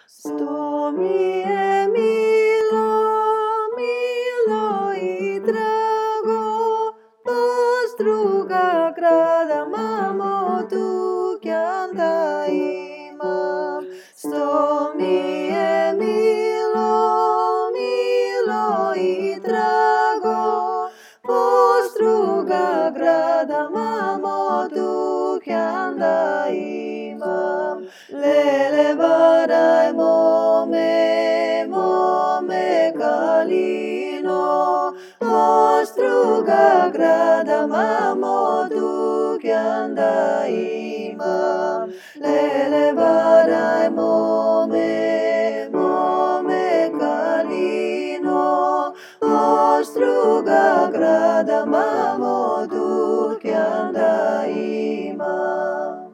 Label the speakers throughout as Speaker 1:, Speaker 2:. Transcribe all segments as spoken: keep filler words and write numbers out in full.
Speaker 1: Sto mi je milo, milo i drago, Ostruga grada mamo tu kjanda imam. Sto mi je milo, milo i drago, Ostruga grada mamo tu kjanda imam. Lele varaj mome, mome kalino, Ostruga grada mamo tu kjanda imam. Lele varaj mome, mome kalino, Ostruga grada mamo tu kjanda imam.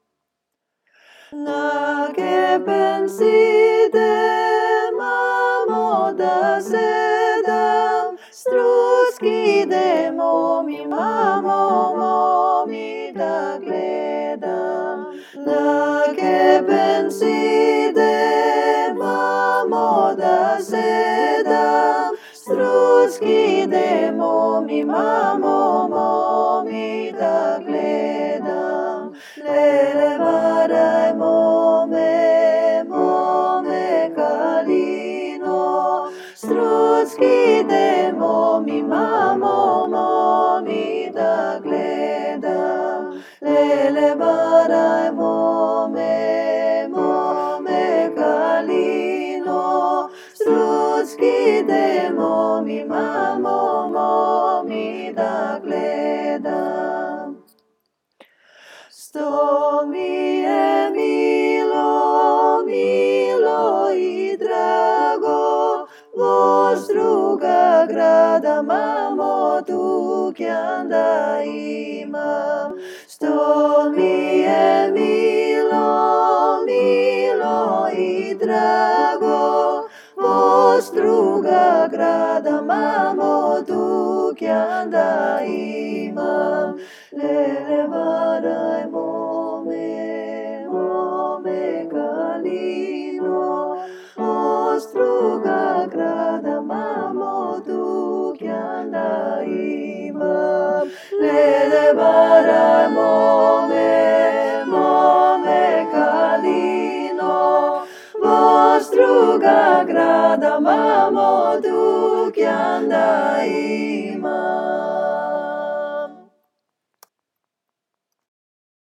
Speaker 1: Na kepen sidem, mamo da sedam, Strucki idem, momi mamo, momi da gledam. Na kepen sidem, mamo da sedam, Strucki idem, momi mamo, momi da gledam. Lele varaj mome, mome kalino, Strucki idem, momi mamo, momi da gledam. Lele varaj mome, mome kalino, Strucki idem, momi mamo, momi da gledam. Sto mi je milo, milo i drago, Ostruga grada mamo tu kjanda imam. Sto mi je milo, milo i drago, Ostruga grada mamo tu kjanda imam. Lele varaj mome, mome kalino, Ostruga grada mamo tu kjanda imam. Lele varaj mome, mome kalino, Ostruga grada mamo tu kjanda imam.